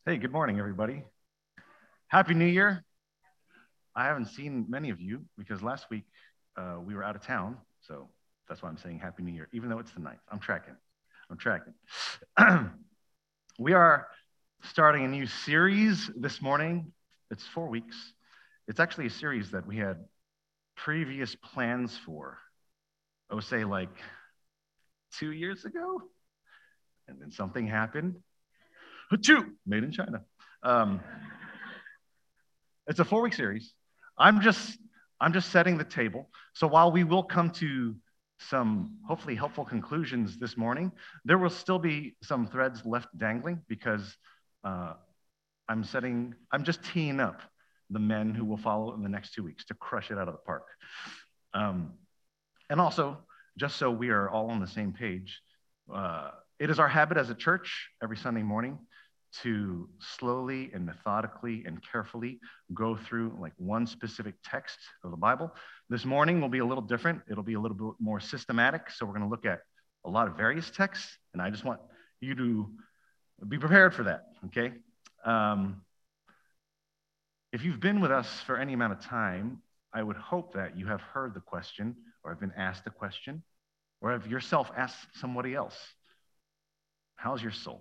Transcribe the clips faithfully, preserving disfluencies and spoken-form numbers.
Hey, good morning, everybody. Happy New Year. I haven't seen many of you because last week uh, we were out of town. So that's why I'm saying Happy New Year, even though it's the ninth. I'm tracking. I'm tracking. We are starting a new series this morning. It's four weeks. It's actually a series that we had previous plans for, I would say like two years ago. And then something happened. Achoo! Made in China. Um, It's a four-week series. I'm just I'm just setting the table. So while we will come to some hopefully helpful conclusions this morning, there will still be some threads left dangling because uh, I'm setting I'm just teeing up the men who will follow in the next two weeks to crush it out of the park. Um, and also, just so we are all on the same page, uh, it is our habit as a church every Sunday morning to slowly and methodically and carefully go through like one specific text of the Bible. This morning will be a little different. It'll be a little bit more systematic. So we're going to look at a lot of various texts, and I just want you to be prepared for that, okay? Um, if you've been with us for any amount of time, I would hope that you have heard the question or have been asked the question or have yourself asked somebody else, how's your soul?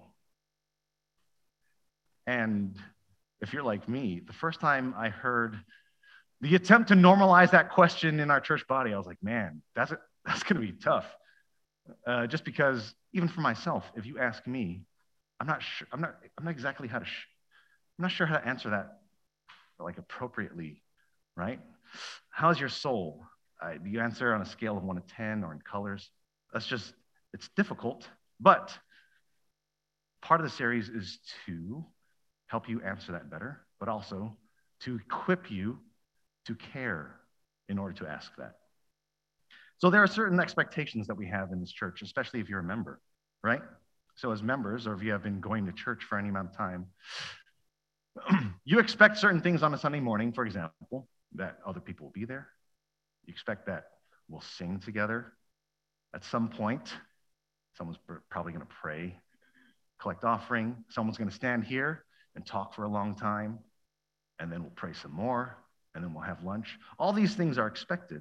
And if you're like me, the first time I heard the attempt to normalize that question in our church body, I was like, man, that's, a, that's going to be tough. Uh, just because even for myself, if you ask me, I'm not sure, I'm not, I'm not exactly how to, sh- I'm not sure how to answer that like appropriately, right? How's your soul? Uh, do you answer on a scale of one to ten or in colors? That's just, it's difficult, but part of the series is to help you answer that better, but also to equip you to care in order to ask that. So there are certain expectations that we have in this church, especially if you're a member, right? So as members, or if you have been going to church for any amount of time, you expect certain things on a Sunday morning, for example, that other people will be there. You expect that we'll sing together. At some point, someone's probably going to pray, collect offering. Someone's going to stand here and talk for a long time, and then we'll pray some more, and then we'll have lunch. All these things are expected.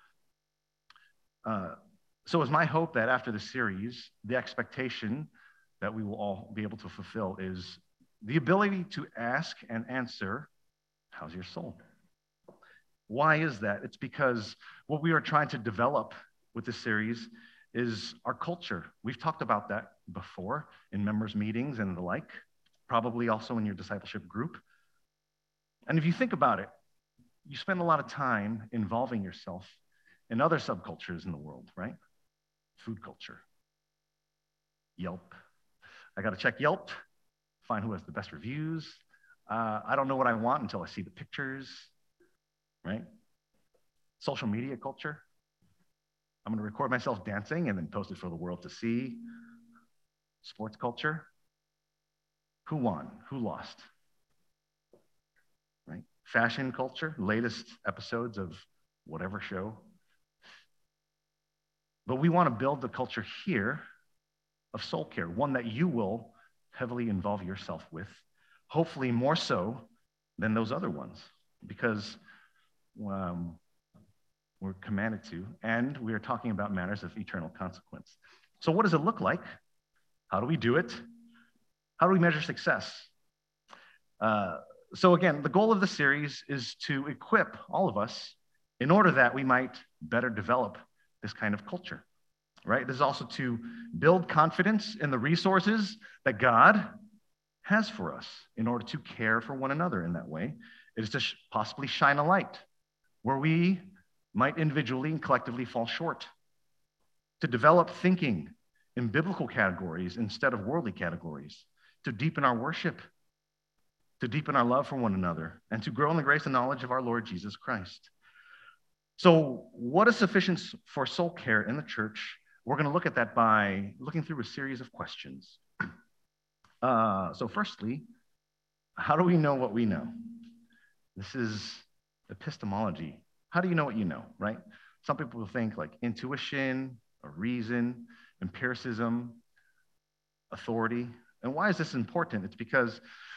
Uh, so it's my hope that after the series, the expectation that we will all be able to fulfill is the ability to ask and answer, how's your soul? Why is that? It's because what we are trying to develop with this series is our culture. We've talked about that before in members' meetings and the like, probably also in your discipleship group. And if you think about it, you spend a lot of time involving yourself in other subcultures in the world, right? Food culture, Yelp. I got to check Yelp, find who has the best reviews. Uh, I don't know what I want until I see the pictures, right? Social media culture. I'm going to record myself dancing and then post it for the world to see. Sports culture. Who won? Who lost? Right? Fashion culture, latest episodes of whatever show. But we want to build the culture here of soul care, one that you will heavily involve yourself with, hopefully more so than those other ones, because um, we're commanded to, and we are talking about matters of eternal consequence. So what does it look like? How do we do it? How do we measure success? Uh, so again, the goal of the series is to equip all of us in order that we might better develop this kind of culture, right? This is also to build confidence in the resources that God has for us in order to care for one another in that way. It is to sh- possibly shine a light where we might individually and collectively fall short, to develop thinking in biblical categories instead of worldly categories, to deepen our worship, to deepen our love for one another, and to grow in the grace and knowledge of our Lord Jesus Christ. So what is sufficient for soul care in the church? We're going to look at that by looking through a series of questions. Uh, so firstly, how do we know what we know? This is epistemology. How do you know what you know, right? Some people think like intuition, or reason, empiricism, authority. And why is this important? It's because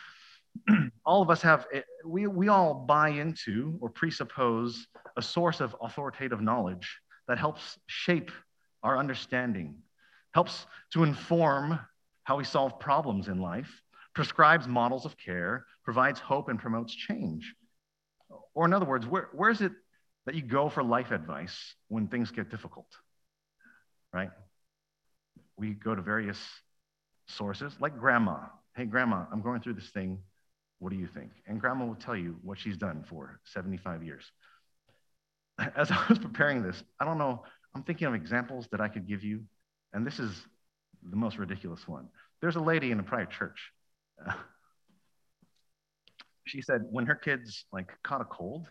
all of us have, we, we all buy into or presuppose a source of authoritative knowledge that helps shape our understanding, helps to inform how we solve problems in life, prescribes models of care, provides hope, and promotes change. Or in other words, where, where is it that you go for life advice when things get difficult, right? We go to various sources, like grandma. Hey, grandma, I'm going through this thing. What do you think? And grandma will tell you what she's done for seventy-five years. As I was preparing this, I don't know, I'm thinking of examples that I could give you, and this is the most ridiculous one. There's a lady in a private church. Uh, she said when her kids like caught a cold,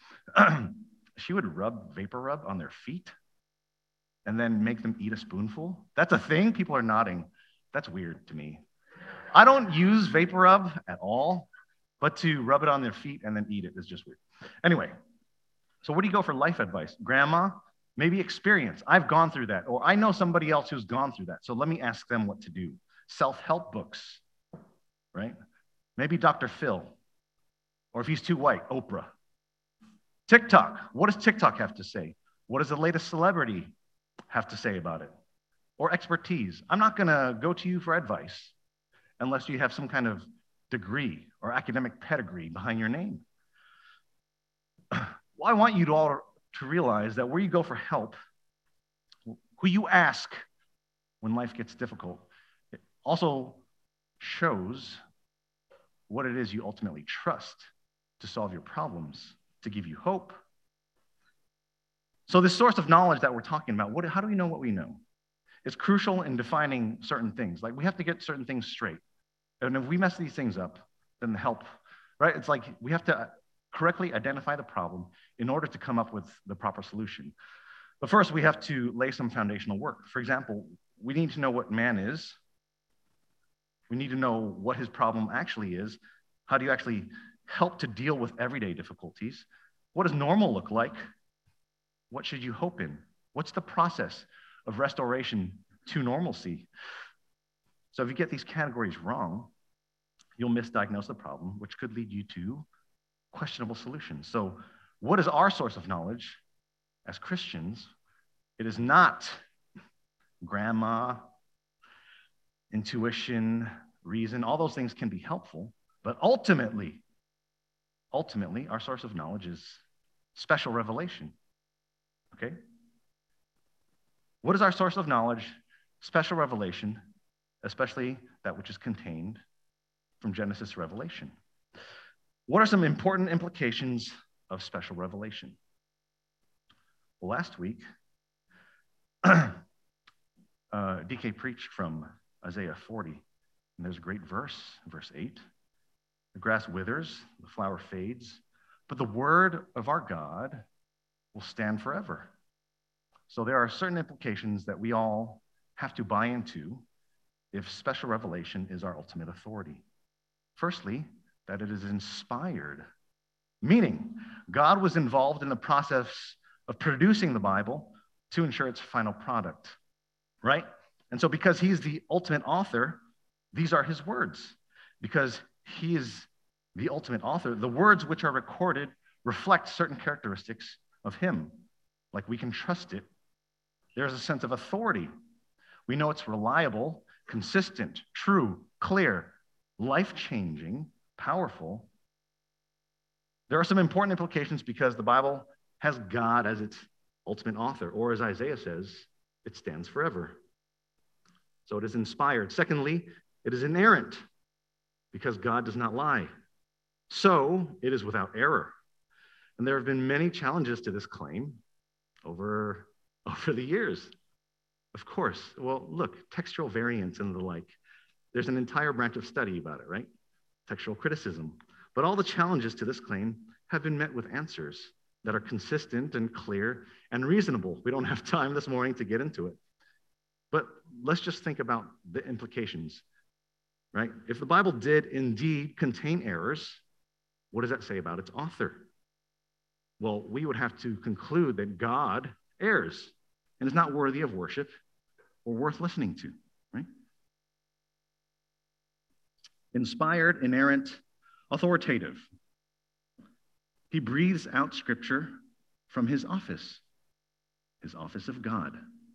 she would rub vapor rub on their feet and then make them eat a spoonful. That's a thing. People are nodding. That's weird to me. I don't use vapor rub at all, but to rub it on their feet and then eat it is just weird. Anyway, so where do you go for life advice? Grandma, maybe experience. I've gone through that, or I know somebody else who's gone through that. So let me ask them what to do. Self-help books, right? Maybe Doctor Phil, or if he's too white, Oprah. TikTok, what does TikTok have to say? What does the latest celebrity have to say about it? Or expertise. I'm not gonna go to you for advice unless you have some kind of degree or academic pedigree behind your name. Well, I want you to all to realize that where you go for help, who you ask when life gets difficult, it also shows what it is you ultimately trust to solve your problems, to give you hope. So this source of knowledge that we're talking about, what, how do we know what we know? It's crucial in defining certain things. Like we have to get certain things straight. And if we mess these things up, then the help, right? It's like we have to correctly identify the problem in order to come up with the proper solution. But first, we have to lay some foundational work. For example, we need to know what man is. We need to know what his problem actually is. How do you actually help to deal with everyday difficulties? What does normal look like? What should you hope in? What's the process of restoration to normalcy? So if you get these categories wrong, you'll misdiagnose the problem, which could lead you to questionable solutions. So what is our source of knowledge as Christians? It is not grandma, intuition, reason. All those things can be helpful, but ultimately, ultimately, our source of knowledge is special revelation, okay? What is our source of knowledge? Special revelation, especially that which is contained from Genesis to Revelation. What are some important implications of special revelation? Well, last week, uh, D K preached from Isaiah forty, and there's a great verse, verse eight. The grass withers, the flower fades, but the word of our God will stand forever. So there are certain implications that we all have to buy into if special revelation is our ultimate authority. Firstly, that it is inspired, meaning God was involved in the process of producing the Bible to ensure its final product, right? And so because he's the ultimate author, these are his words. Because he is the ultimate author, the words which are recorded reflect certain characteristics of him. Like we can trust it. There's a sense of authority. We know it's reliable, consistent, true, clear, life-changing, powerful. There are some important implications because the Bible has God as its ultimate author, or as Isaiah says, it stands forever. So it is inspired. Secondly, it is inerrant because God does not lie. So it is without error. And there have been many challenges to this claim over, over the years. Of course. Well, look, textual variants and the like. There's an entire branch of study about it, right? Textual criticism. But all the challenges to this claim have been met with answers that are consistent and clear and reasonable. We don't have time this morning to get into it. But let's just think about the implications, right? If the Bible did indeed contain errors, what does that say about its author? Well, we would have to conclude that God errs and is not worthy of worship or worth listening to, right? Inspired, inerrant, authoritative. He breathes out scripture from his office, his office of God.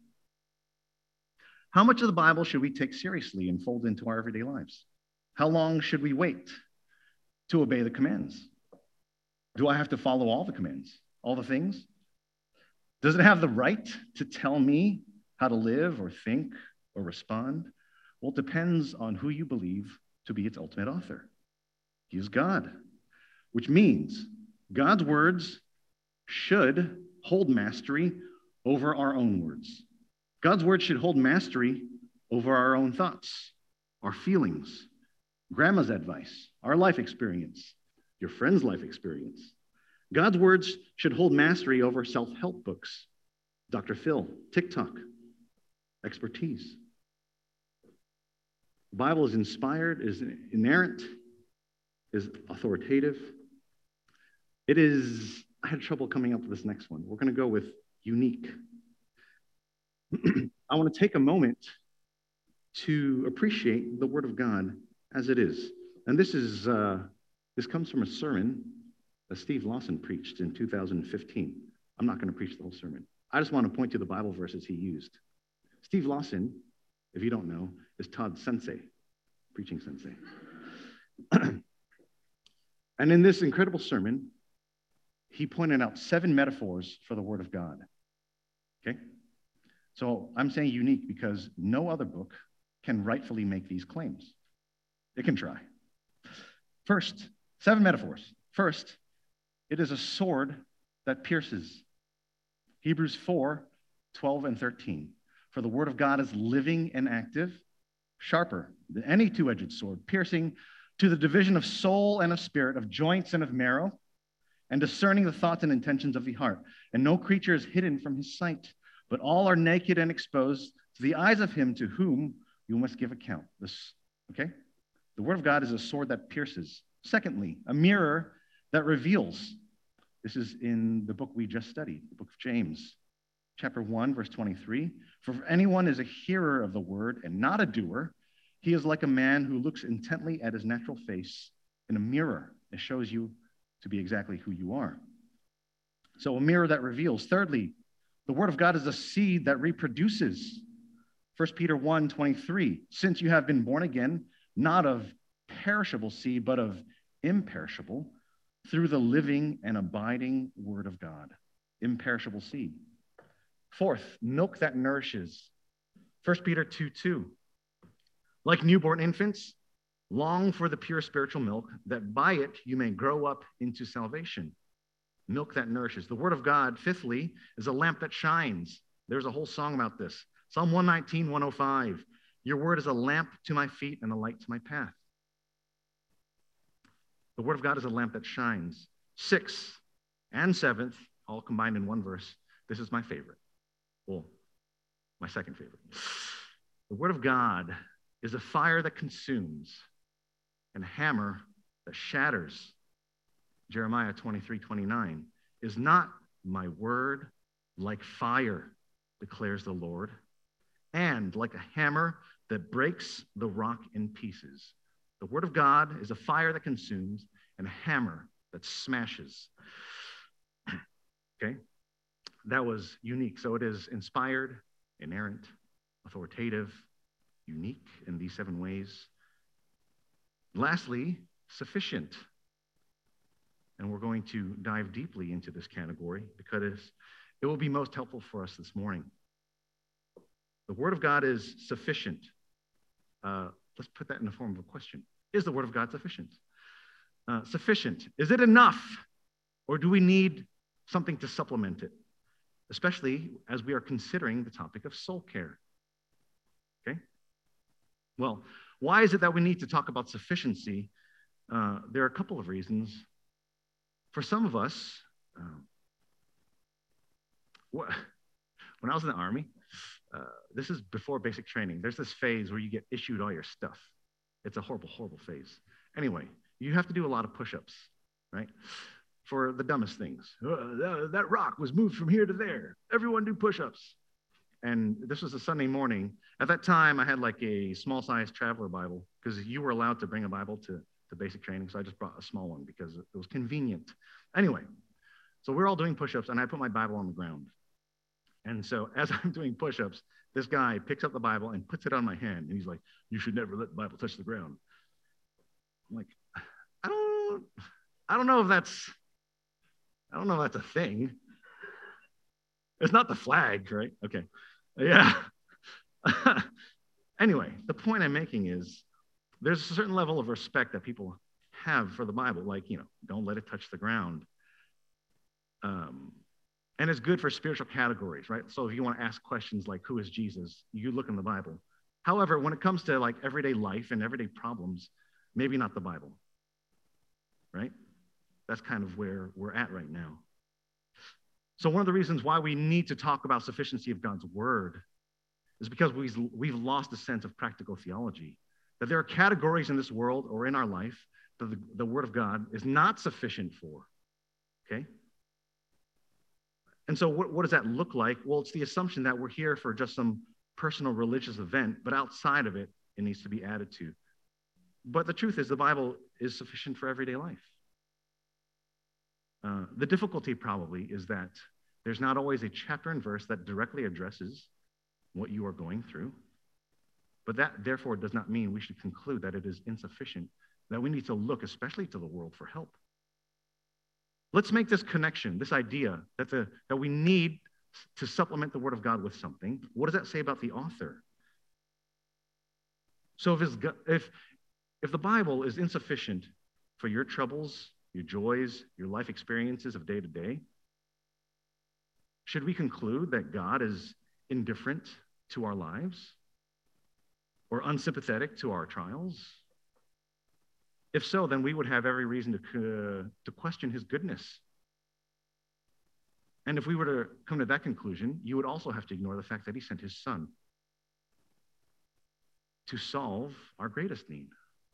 How much of the Bible should we take seriously and fold into our everyday lives? How long should we wait to obey the commands? Do I have to follow all the commands, all the things? Does it have the right to tell me how to live or think or respond? Well, it depends on who you believe to be its ultimate author. He is God, which means God's words should hold mastery over our own words. God's words should hold mastery over our own thoughts, our feelings, grandma's advice, our life experience, your friend's life experience. God's words should hold mastery over self-help books, Doctor Phil, TikTok, expertise. The Bible is inspired, is inerrant, is authoritative. It is, I had trouble coming up with this next one. We're going to go with unique. I want to take a moment to appreciate the Word of God as it is. And this is uh, this comes from a sermon that Steve Lawson preached in two thousand fifteen. I'm not going to preach the whole sermon. I just want to point to the Bible verses he used. Steve Lawson, if you don't know, is Todd's sensei, preaching sensei. And in this incredible sermon, he pointed out seven metaphors for the Word of God. Okay? So I'm saying unique because no other book can rightfully make these claims. It can try. First, seven metaphors. First, it is a sword that pierces. Hebrews four, twelve and thirteen. For the Word of God is living and active, sharper than any two-edged sword, piercing to the division of soul and of spirit, of joints and of marrow, and discerning the thoughts and intentions of the heart. And no creature is hidden from his sight, but all are naked and exposed to the eyes of him to whom you must give account. This, okay? The Word of God is a sword that pierces. Secondly, a mirror that reveals. This is in the book we just studied, the book of James, chapter one, verse twenty-three. For if anyone is a hearer of the word and not a doer, he is like a man who looks intently at his natural face in a mirror. It shows you to be exactly who you are. So a mirror that reveals. Thirdly, the Word of God is a seed that reproduces. First Peter one, twenty-three. Since you have been born again, not of perishable seed, but of imperishable, through the living and abiding Word of God. Imperishable seed. Fourth, milk that nourishes. First Peter two, two. Like newborn infants, long for the pure spiritual milk, that by it you may grow up into salvation. Milk that nourishes. The Word of God, fifthly, is a lamp that shines. There's a whole song about this. Psalm one nineteen, one oh five. Your word is a lamp to my feet and a light to my path. The Word of God is a lamp that shines. Sixth and seventh, all combined in one verse. This is my favorite. Well, my second favorite. The Word of God is a fire that consumes and a hammer that shatters. Jeremiah twenty-three, twenty-nine. Is not my word like fire, declares the Lord, and like a hammer that breaks the rock in pieces. The Word of God is a fire that consumes and a hammer that smashes. Okay? That was unique. So it is inspired, inerrant, authoritative, unique in these seven ways. Lastly, sufficient. And we're going to dive deeply into this category because it will be most helpful for us this morning. The Word of God is sufficient. Uh, let's put that in the form of a question. Is the Word of God sufficient? Uh, sufficient. Is it enough? Or do we need something to supplement it? Especially as we are considering the topic of soul care. Okay? Well, why is it that we need to talk about sufficiency? Uh, there are a couple of reasons. For some of us, um, wh- when I was in the Army, uh, this is before basic training, there's this phase where you get issued all your stuff. It's a horrible, horrible phase. Anyway, you have to do a lot of push-ups, right? For the dumbest things. Uh, that, that rock was moved from here to there. Everyone do push-ups. And this was a Sunday morning. At that time, I had like a small-sized traveler Bible because you were allowed to bring a Bible to, to to basic training, so I just brought a small one because it was convenient. Anyway, so we're all doing push-ups, and I put my Bible on the ground. And so as I'm doing push-ups, this guy picks up the Bible and puts it on my hand, and he's like, "You should never let the Bible touch the ground." I'm like, I don't, I don't know if that's, I don't know if that's a thing. It's not the flag, right? Okay, yeah. Anyway, the point I'm making is there's a certain level of respect that people have for the Bible, like, you know, don't let it touch the ground. Um, and it's good for spiritual categories, right? So if you want to ask questions like, who is Jesus? You look in the Bible. However, when it comes to like everyday life and everyday problems, maybe not the Bible, right? That's kind of where we're at right now. So one of the reasons why we need to talk about sufficiency of God's word is because we've, we've lost a sense of practical theology, that there are categories in this world or in our life that the, the word of God is not sufficient for, okay? And so what, what does that look like? Well, it's the assumption that we're here for just some personal religious event, but outside of it, it needs to be added to. But the truth is the Bible is sufficient for everyday life. Uh, the difficulty probably is that there's not always a chapter and verse that directly addresses what you are going through. But that, therefore, does not mean we should conclude that it is insufficient, that we need to look especially to the world for help. Let's make this connection, this idea that, the, that we need to supplement the Word of God with something. What does that say about the author? So if, it's, if, if the Bible is insufficient for your troubles, your joys, your life experiences of day to day, should we conclude that God is indifferent to our lives or unsympathetic to our trials? If so, then we would have every reason to, uh, to question his goodness. And if we were to come to that conclusion, you would also have to ignore the fact that he sent his son to solve our greatest need.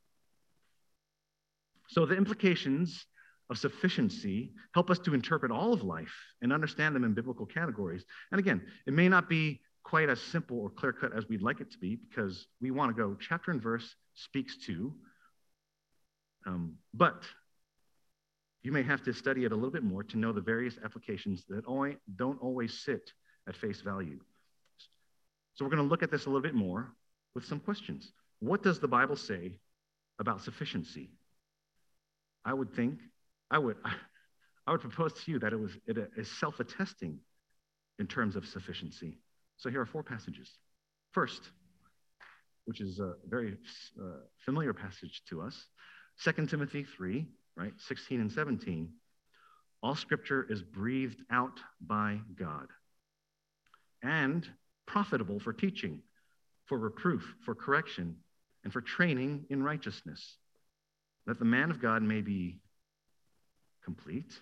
So the implications of sufficiency help us to interpret all of life and understand them in biblical categories. And again, it may not be quite as simple or clear-cut as we'd like it to be, because we want to go chapter and verse speaks to, um, but you may have to study it a little bit more to know the various applications that only, don't always sit at face value. So we're going to look at this a little bit more with some questions. What does the Bible say about sufficiency? I would think, I would, I would propose to you that it was it is self-attesting in terms of sufficiency. So here are four passages. First, which is a very uh, familiar passage to us, Second Timothy three, right, sixteen and seventeen. All scripture is breathed out by God and profitable for teaching, for reproof, for correction, and for training in righteousness, that the man of God may be complete,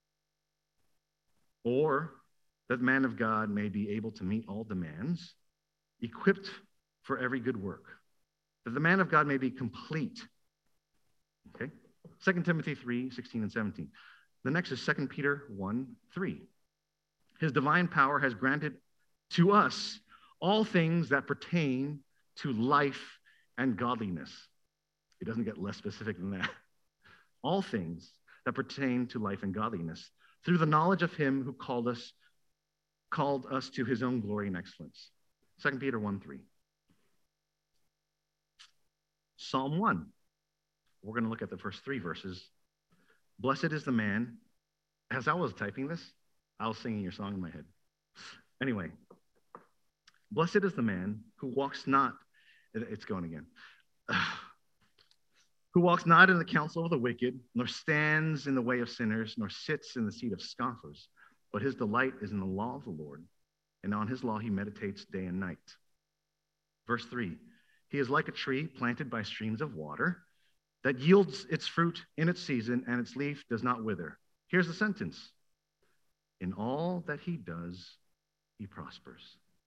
or that the man of God may be able to meet all demands, equipped for every good work, that the man of God may be complete. Okay? Second Timothy three, sixteen and seventeen. The next is Second Peter one, three. His divine power has granted to us all things that pertain to life and godliness. It doesn't get less specific than that. All things that pertain to life and godliness, through the knowledge of him who called us, called us to his own glory and excellence. Second Peter one, three. Psalm one. We're going to look at the first three verses. Blessed is the man. As I was typing this, I was singing your song in my head. Anyway, blessed is the man who walks not, it's going again, who walks not in the counsel of the wicked, nor stands in the way of sinners, nor sits in the seat of scoffers, but his delight is in the law of the Lord, and on his law he meditates day and night. Verse three, he is like a tree planted by streams of water that yields its fruit in its season, and its leaf does not wither. Here's the sentence. In all that he does, he prospers.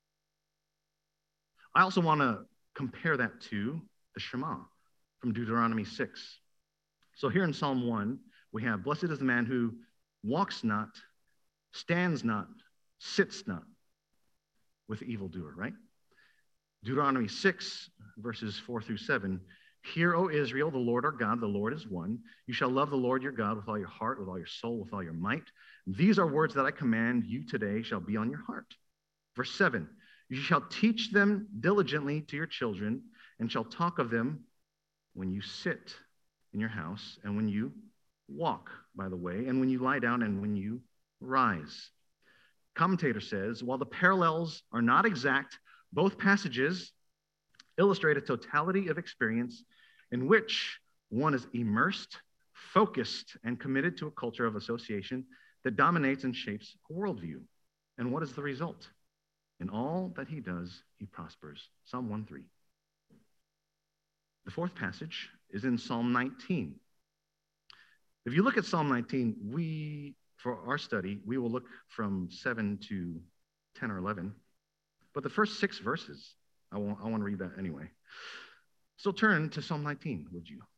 I also want to compare that to the Shema from Deuteronomy six. So here in Psalm one, we have, blessed is the man who walks not, stands not, sits not with the evildoer, right? Deuteronomy six, verses four through seven, Hear, O Israel, the Lord our God, the Lord is one. You shall love the Lord your God with all your heart, with all your soul, with all your might. These are words that I command you today shall be on your heart. Verse seven, you shall teach them diligently to your children, and shall talk of them when you sit in your house, and when you walk by the way, and when you lie down, and when you rise. Commentator says, while the parallels are not exact, both passages illustrate a totality of experience in which one is immersed, focused, and committed to a culture of association that dominates and shapes a worldview. And what is the result? In all that he does, he prospers. Psalm one three. The fourth passage is in Psalm nineteen. If you look at Psalm nineteen, we, for our study, we will look from seven to ten or eleven. But the first six verses, I want, I want to read that anyway. So turn to Psalm nineteen, would you?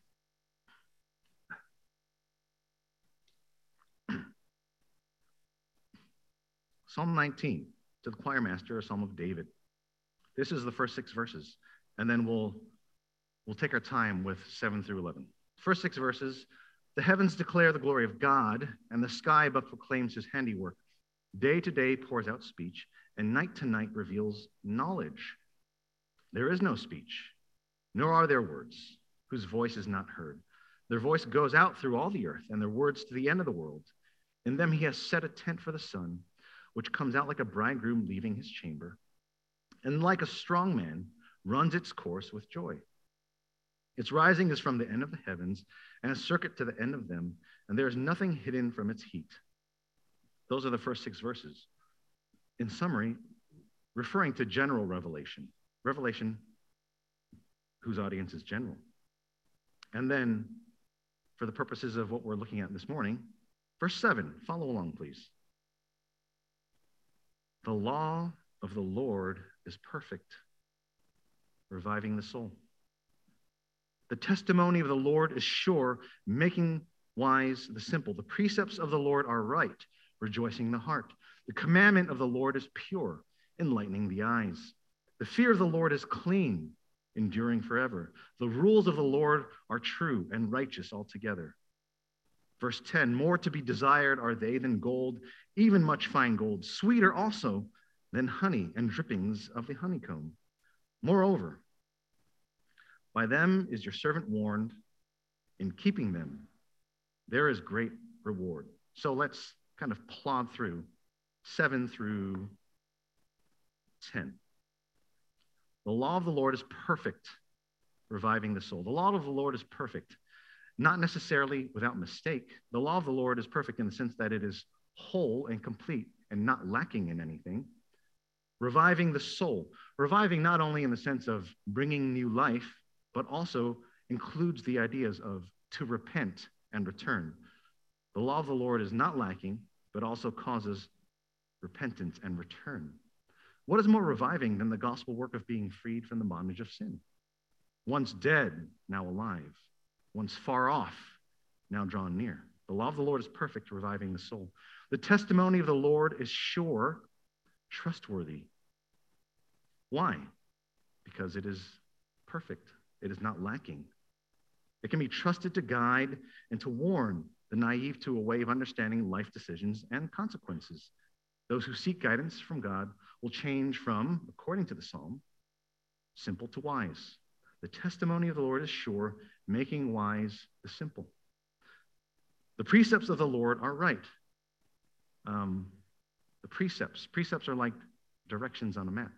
Psalm nineteen, to the choir master, a psalm of David. This is the first six verses, and then we'll, we'll take our time with seven through eleven. First six verses, the heavens declare the glory of God, and the sky above proclaims his handiwork. Day to day pours out speech, and night to night reveals knowledge. There is no speech, nor are there words, whose voice is not heard. Their voice goes out through all the earth, and their words to the end of the world. In them he has set a tent for the sun, which comes out like a bridegroom leaving his chamber, and like a strong man runs its course with joy. Its rising is from the end of the heavens, and a circuit to the end of them, and there is nothing hidden from its heat. Those are the first six verses. In summary, referring to general revelation. Revelation whose audience is general. And then, for the purposes of what we're looking at this morning, verse seven, follow along, please. The law of the Lord is perfect, reviving the soul. The testimony of the Lord is sure, making wise the simple. The precepts of the Lord are right, rejoicing the heart. The commandment of the Lord is pure, enlightening the eyes. The fear of the Lord is clean, enduring forever. The rules of the Lord are true and righteous altogether. Verse ten, more to be desired are they than gold, even much fine gold, sweeter also than honey and drippings of the honeycomb. Moreover, by them is your servant warned. In keeping them, there is great reward. So let's kind of plod through seven through ten. The law of the Lord is perfect, reviving the soul. The law of the Lord is perfect, not necessarily without mistake. The law of the Lord is perfect in the sense that it is whole and complete and not lacking in anything. Reviving the soul. Reviving not only in the sense of bringing new life, but also includes the ideas of to repent and return. The law of the Lord is not lacking, but also causes repentance and return. What is more reviving than the gospel work of being freed from the bondage of sin? Once dead, now alive. Once far off, now drawn near. The law of the Lord is perfect, reviving the soul. The testimony of the Lord is sure, trustworthy. Why? Because it is perfect. It is not lacking. It can be trusted to guide and to warn the naive to a way of understanding life decisions and consequences. Those who seek guidance from God will change from, according to the psalm, simple to wise. The testimony of the Lord is sure, making wise the simple. The precepts of the Lord are right. Um, the precepts. Precepts are like directions on a map.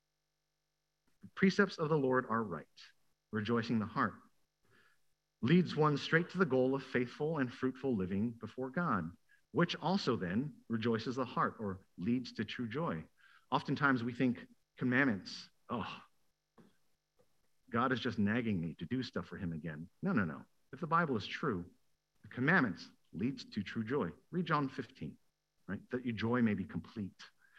The precepts of the Lord are right, rejoicing the heart. Leads one straight to the goal of faithful and fruitful living before God, which also then rejoices the heart or leads to true joy. Oftentimes we think commandments, oh, God is just nagging me to do stuff for him again. No, no, no. If the Bible is true, the commandments leads to true joy. Read John fifteen, right? That your joy may be complete.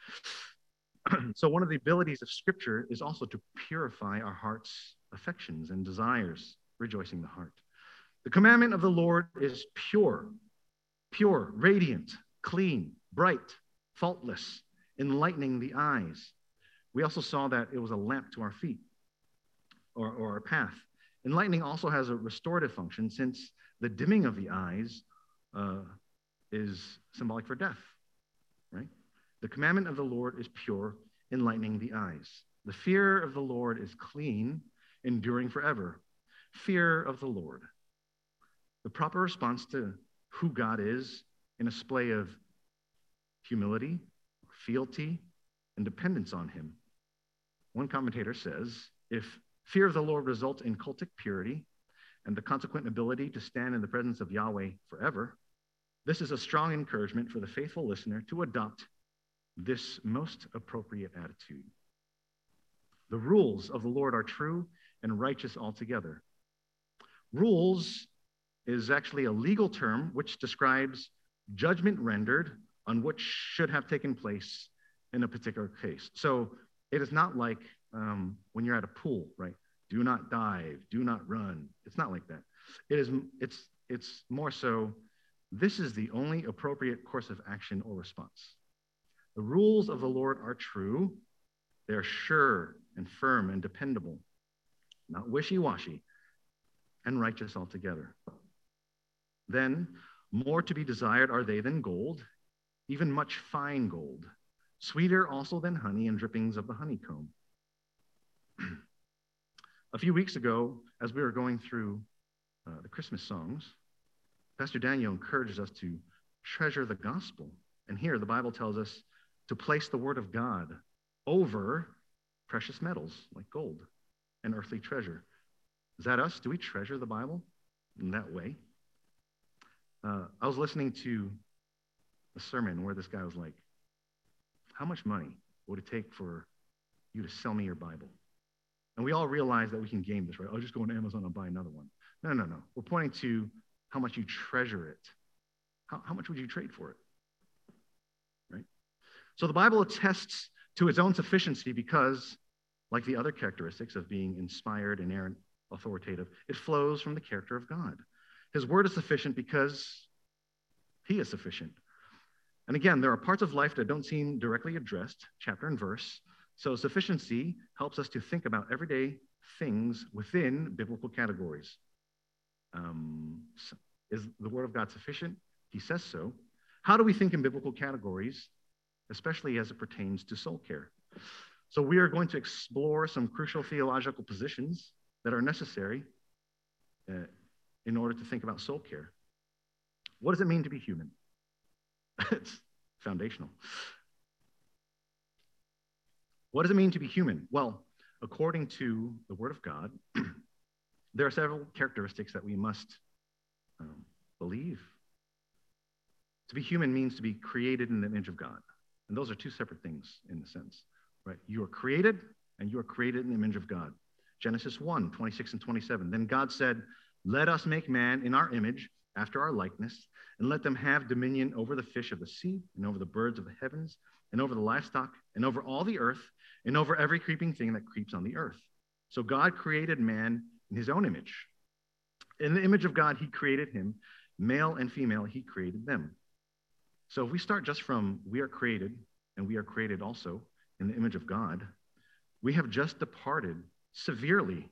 So one of the abilities of Scripture is also to purify our heart's affections and desires, rejoicing the heart. The commandment of the Lord is pure, pure, radiant, clean, bright, faultless, enlightening the eyes. We also saw that it was a lamp to our feet or, or our path. Enlightening also has a restorative function, since the dimming of the eyes uh, is symbolic for death, right? The commandment of the Lord is pure, enlightening the eyes. The fear of the Lord is clean, enduring forever. Fear of the Lord. The proper response to who God is in a display of humility, fealty, and dependence on him. One commentator says, if fear of the Lord results in cultic purity and the consequent ability to stand in the presence of Yahweh forever, this is a strong encouragement for the faithful listener to adopt this most appropriate attitude. The rules of the Lord are true and righteous altogether. Rules is actually a legal term which describes judgment rendered on what should have taken place in a particular case. So it is not like um, when you're at a pool, right? Do not dive, do not run. It's not like that. It is, it's, it's more so, this is the only appropriate course of action or response. The rules of the Lord are true. They are sure and firm and dependable, not wishy-washy, and righteous altogether. Then, more to be desired are they than gold, even much fine gold, sweeter also than honey and drippings of the honeycomb. A few weeks ago, as we were going through uh, the Christmas songs, Pastor Daniel encouraged us to treasure the gospel. And here the Bible tells us to place the word of God over precious metals like gold and earthly treasure. Is that us? Do we treasure the Bible in that way? Uh, I was listening to a sermon where this guy was like, how much money would it take for you to sell me your Bible? And we all realize that we can game this, right? I'll just go on Amazon and buy another one. No, no, no. We're pointing to how much you treasure it. How, how much would you trade for it? Right? So the Bible attests to its own sufficiency because, like the other characteristics of being inspired, inerrant, authoritative, it flows from the character of God. His word is sufficient because he is sufficient. And again, there are parts of life that don't seem directly addressed, chapter and verse. So sufficiency helps us to think about everyday things within biblical categories. Um, is the word of God sufficient? He says so. How do we think in biblical categories, especially as it pertains to soul care? So we are going to explore some crucial theological positions that are necessary uh, in order to think about soul care. What does it mean to be human? It's foundational. What does it mean to be human? Well, according to the Word of God, there are several characteristics that we must um, believe. To be human means to be created in the image of God. And those are two separate things in a sense, right? You are created, and you are created in the image of God. Genesis one, twenty-six and twenty-seven. Then God said, let us make man in our image, after our likeness, and let them have dominion over the fish of the sea, and over the birds of the heavens, and over the livestock, and over all the earth, and over every creeping thing that creeps on the earth. So God created man in his own image. In the image of God, he created him. Male and female, he created them. So if we start just from we are created, and we are created also in the image of God, we have just departed severely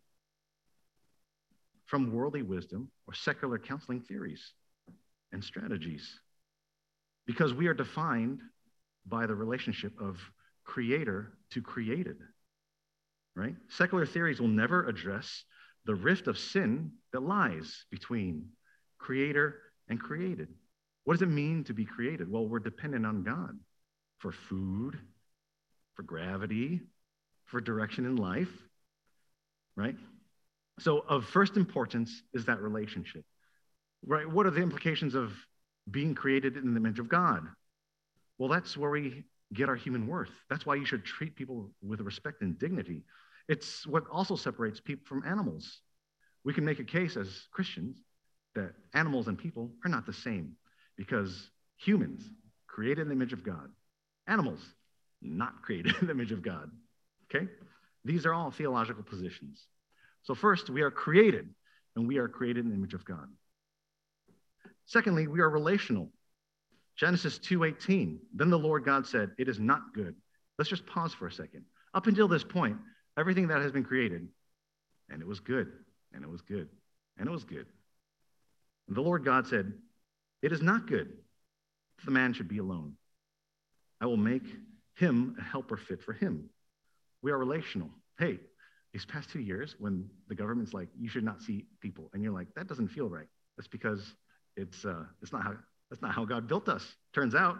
from worldly wisdom or secular counseling theories and strategies, because we are defined by the relationship of creator to created, right? Secular theories will never address the rift of sin that lies between creator and created. What does it mean to be created? Well, we're dependent on God for food, for gravity, for direction in life, right? So of first importance is that relationship, right? What are the implications of being created in the image of God? Well, that's where we get our human worth. That's why you should treat people with respect and dignity. It's what also separates people from animals. We can make a case as Christians that animals and people are not the same, because humans created in the image of God, animals not created in the image of God, okay? These are all theological positions. So first, we are created, and we are created in the image of God. Secondly, we are relational. Genesis two eighteen, then the Lord God said, it is not good. Let's just pause for a second. Up until this point, everything that has been created, and it was good, And it was good. And it was good. And the Lord God said, it is not good that the man should be alone. I will make him a helper fit for him. We are relational. Hey, these past two years, when the government's like, you should not see people, and you're like, that doesn't feel right. That's because it's uh, it's not how that's not how God built us. Turns out,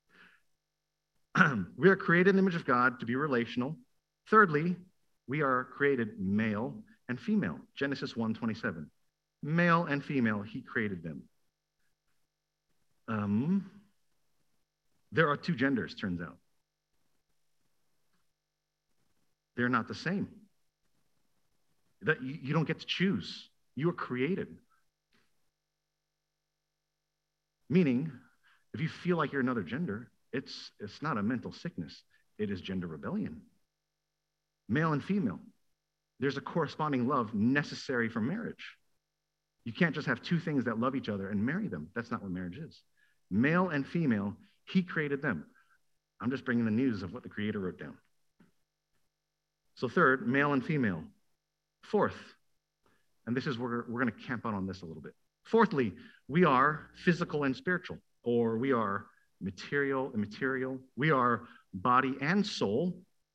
we are created in the image of God to be relational. Thirdly, we are created male and female. Genesis one twenty-seven. Male and female, he created them. Um, there are two genders, turns out. They're not the same. That you, you don't get to choose. You are created. Meaning, if you feel like you're another gender, it's, it's not a mental sickness. It is gender rebellion. Male and female. There's a corresponding love necessary for marriage. You can't just have two things that love each other and marry them. That's not what marriage is. Male and female, he created them. I'm just bringing the news of what the Creator wrote down. So third, male and female. Fourth, and this is where we're going to camp out on this a little bit. Fourthly, we are physical and spiritual, or we are material and material. We are body and soul.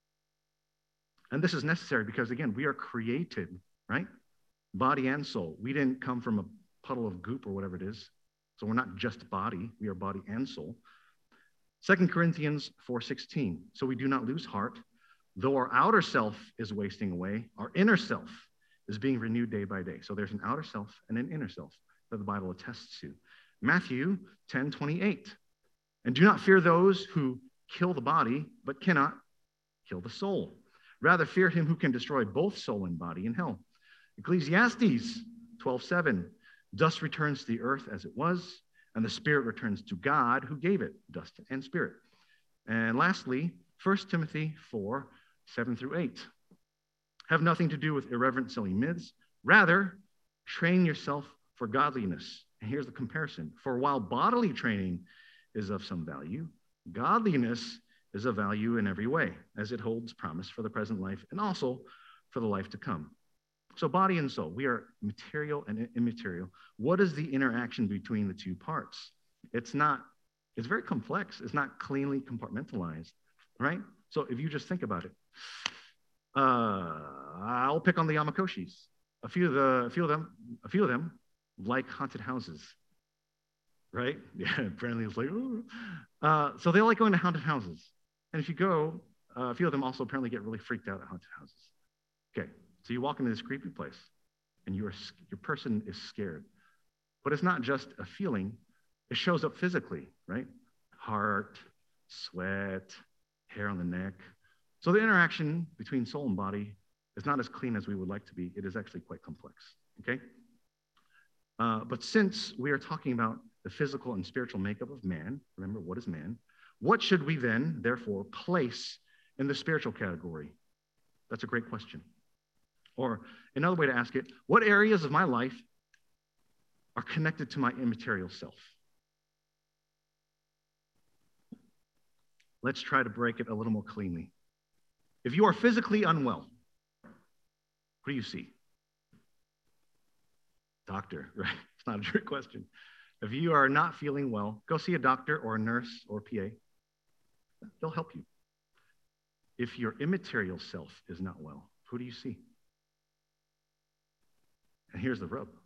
And this is necessary because, again, we are created, right? Body and soul. We didn't come from a puddle of goop or whatever it is. So we're not just body. We are body and soul. Second Corinthians four sixteen. So we do not lose heart. Though our outer self is wasting away, our inner self is being renewed day by day. So there's an outer self and an inner self that the Bible attests to. Matthew ten twenty-eight. And do not fear those who kill the body, but cannot kill the soul. Rather fear him who can destroy both soul and body in hell. Ecclesiastes twelve seven. Dust returns to the earth as it was, and the spirit returns to God who gave it, dust and spirit. And lastly, First Timothy four seven through eight. Have nothing to do with irreverent, silly myths. Rather, train yourself for godliness. And here's the comparison. For while bodily training is of some value, godliness is of value in every way, as it holds promise for the present life and also for the life to come. So body and soul, we are material and immaterial. What is the interaction between the two parts? It's not, it's very complex. It's not cleanly compartmentalized, right? So if you just think about it, uh, I'll pick on the Yamakoshis. A few of the, a few of them, a few of them like haunted houses, right? Yeah, apparently it's like, ooh. Uh, so they like going to haunted houses. And if you go, uh, a few of them also apparently get really freaked out at haunted houses. Okay, so you walk into this creepy place, and you're, your person is scared. But it's not just a feeling. It shows up physically, right? Heart, sweat, hair on the neck. So the interaction between soul and body is not as clean as we would like to be. It is actually quite complex, okay? Uh, but since we are talking about the physical and spiritual makeup of man, remember, what is man? What should we then, therefore, place in the spiritual category? That's a great question. Or another way to ask it, what areas of my life are connected to my immaterial self? Let's try to break it a little more cleanly. If you are physically unwell, what do you see? Doctor, right? It's not a trick question. If you are not feeling well, go see a doctor or a nurse or P A. They'll help you. If your immaterial self is not well, who do you see? And here's the rub.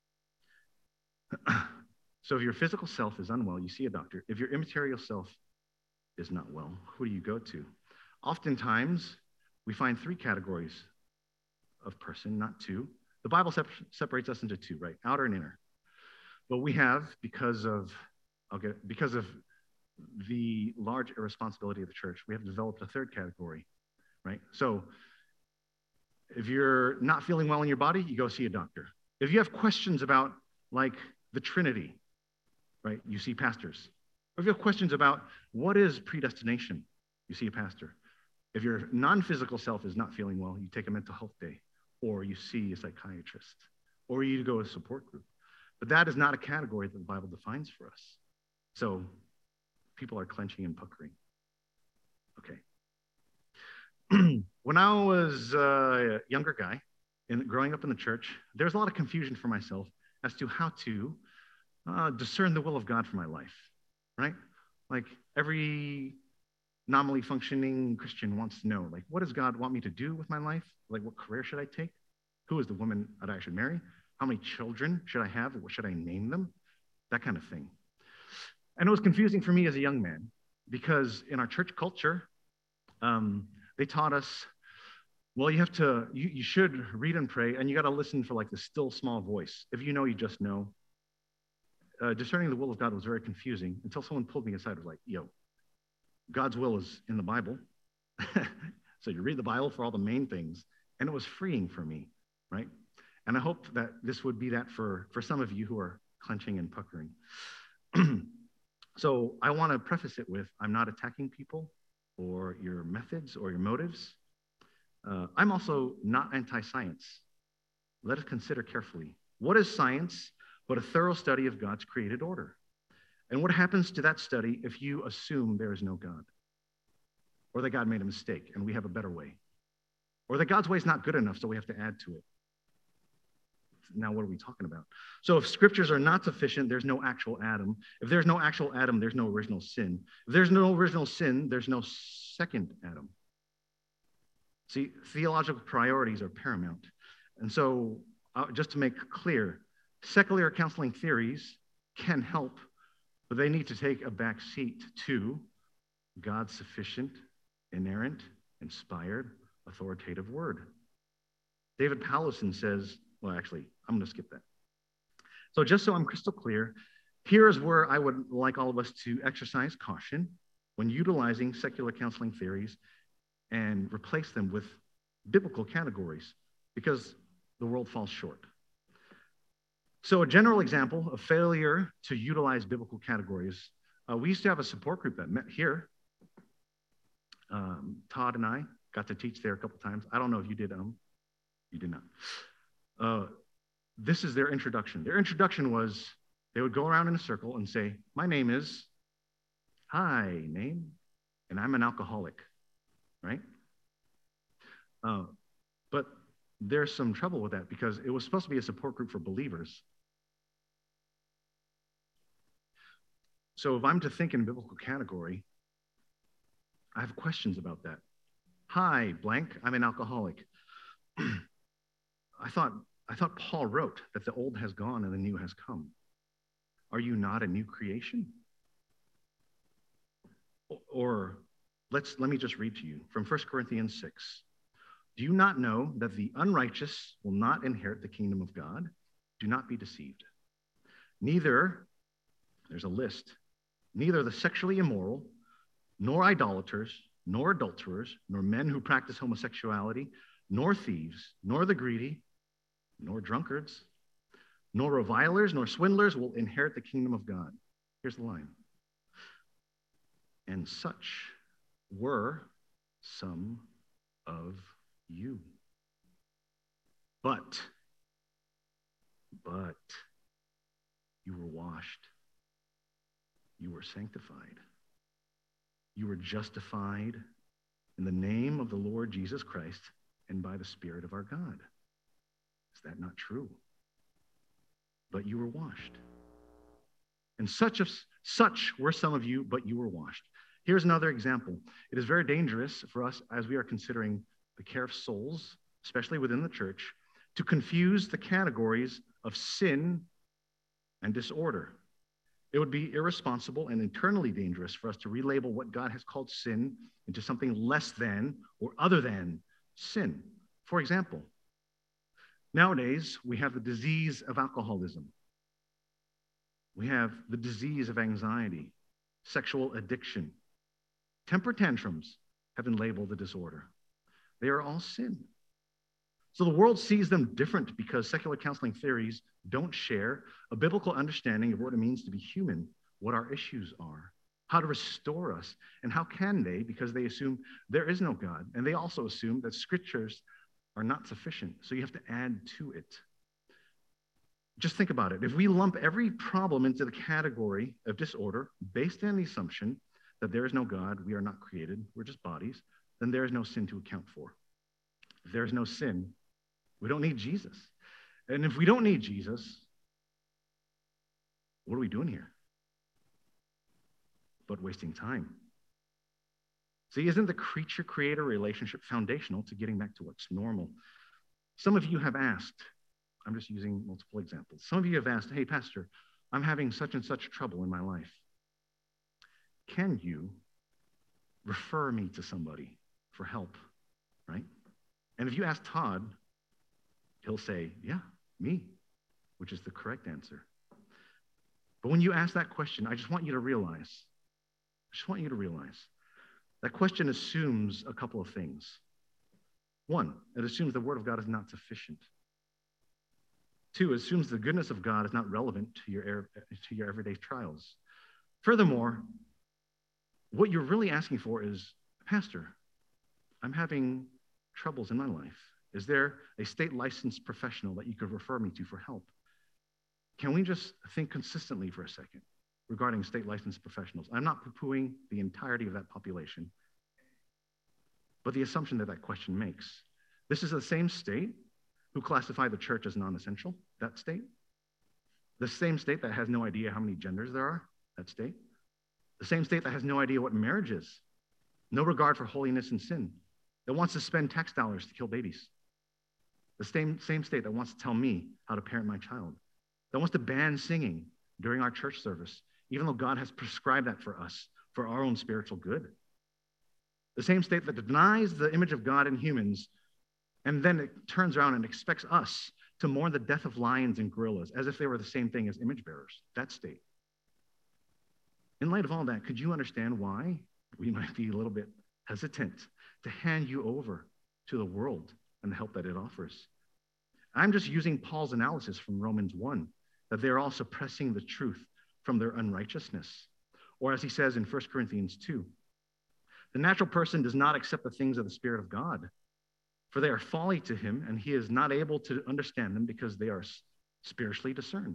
So if your physical self is unwell, you see a doctor. If your immaterial self is not well, who do you go to? Oftentimes, we find three categories of person, not two. The Bible sep- separates us into two, right? Outer and inner. But we have, because of, I'll get, because of the large irresponsibility of the church, we have developed a third category, right? So if you're not feeling well in your body, you go see a doctor. If you have questions about, like, the Trinity, right, you see pastors. Or if you have questions about what is predestination, you see a pastor. If your non-physical self is not feeling well, you take a mental health day, or you see a psychiatrist, or you go to a support group. But that is not a category that the Bible defines for us. So people are clenching and puckering. Okay. When I was a younger guy in growing up in the church, there's a lot of confusion for myself as to how to uh, discern the will of God for my life, right? Like every nominally functioning Christian wants to know, like, what does God want me to do with my life? Like, what career should I take? Who is the woman that I should marry? How many children should I have? What should I name them? That kind of thing. And it was confusing for me as a young man because in our church culture, um, they taught us, well, you have to, you, you should read and pray, and you got to listen for like the still small voice. If you know, you just know. Uh, discerning the will of God was very confusing until someone pulled me aside and was like, yo, God's will is in the Bible. So you read the Bible for all the main things, and it was freeing for me, right? And I hope that this would be that for, for some of you who are clenching and puckering. So I want to preface it with, I'm not attacking people or your methods or your motives. Uh, I'm also not anti-science. Let us consider carefully. What is science but a thorough study of God's created order? And what happens to that study if you assume there is no God? Or that God made a mistake and we have a better way? Or that God's way is not good enough, so we have to add to it? Now, what are we talking about? So if scriptures are not sufficient, there's no actual Adam. If there's no actual Adam, there's no original sin. If there's no original sin, there's no second Adam. See, theological priorities are paramount. And so uh, just to make clear, secular counseling theories can help, but they need to take a back seat to God's sufficient, inerrant, inspired, authoritative word. David Powlison says, well, actually, I'm going to skip that. So just so I'm crystal clear, here's where I would like all of us to exercise caution when utilizing secular counseling theories and replace them with biblical categories, because the world falls short. So a general example of failure to utilize biblical categories, uh, we used to have a support group that met here. Um, Todd and I got to teach there a couple times. I don't know if you did. Um, you did not. Uh, this is their introduction. Their introduction was they would go around in a circle and say, my name is, hi, name, and I'm an alcoholic, right? Uh, but there's some trouble with that because it was supposed to be a support group for believers. So if I'm to think in a biblical category, I have questions about that. Hi, blank, I'm an alcoholic. I thought I thought Paul wrote that the old has gone and the new has come. Are you not a new creation? Or let's let me just read to you from First Corinthians six. Do you not know that the unrighteous will not inherit the kingdom of God? Do not be deceived. Neither, there's a list, neither the sexually immoral, nor idolaters, nor adulterers, nor men who practice homosexuality, nor thieves, nor the greedy, nor drunkards, nor revilers, nor swindlers will inherit the kingdom of God. Here's the line. And such were some of you. But, but, you were washed. You were sanctified. You were justified in the name of the Lord Jesus Christ and by the Spirit of our God. Is that not true? But you were washed. And such, of, such were some of you, but you were washed. Here's another example. It is very dangerous for us as we are considering the care of souls, especially within the church, to confuse the categories of sin and disorder. It would be irresponsible and internally dangerous for us to relabel what God has called sin into something less than or other than sin. For example, nowadays we have the disease of alcoholism. We have the disease of anxiety, sexual addiction. Temper tantrums have been labeled a disorder. They are all sin. So the world sees them different because secular counseling theories don't share a biblical understanding of what it means to be human, what our issues are, how to restore us, and how can they, because they assume there is no God. And they also assume that scriptures are not sufficient, so you have to add to it. Just think about it. If we lump every problem into the category of disorder based on the assumption that there is no God, we are not created, we're just bodies, then there is no sin to account for. If there is no sin, We don't need Jesus. And if we don't need Jesus, what are we doing here? But wasting time. See, isn't the creature-creator relationship foundational to getting back to what's normal? Some of you have asked, I'm just using multiple examples. Some of you have asked, hey, Pastor, I'm having such and such trouble in my life. Can you refer me to somebody for help, right? And if you ask Todd, he'll say, yeah, me, which is the correct answer. But when you ask that question, I just want you to realize, I just want you to realize, that question assumes a couple of things. One, it assumes the Word of God is not sufficient. Two, it assumes the goodness of God is not relevant to your, to your everyday trials. Furthermore, what you're really asking for is, Pastor, I'm having troubles in my life. Is there a state licensed professional that you could refer me to for help? Can we just think consistently for a second regarding state licensed professionals? I'm not poo-pooing the entirety of that population, but the assumption that that question makes. This is the same state who classify the church as non-essential, that state. The same state that has no idea how many genders there are, that state. The same state that has no idea what marriage is, no regard for holiness and sin, that wants to spend tax dollars to kill babies. The same, same state that wants to tell me how to parent my child, that wants to ban singing during our church service, even though God has prescribed that for us, for our own spiritual good. The same state that denies the image of God in humans, and then it turns around and expects us to mourn the death of lions and gorillas as if they were the same thing as image bearers, that state. In light of all that, could you understand why we might be a little bit hesitant to hand you over to the world and the help that it offers? I'm just using Paul's analysis from Romans one, that they're all suppressing the truth from their unrighteousness. Or as he says in First Corinthians two, the natural person does not accept the things of the Spirit of God, for they are folly to him, and he is not able to understand them because they are spiritually discerned.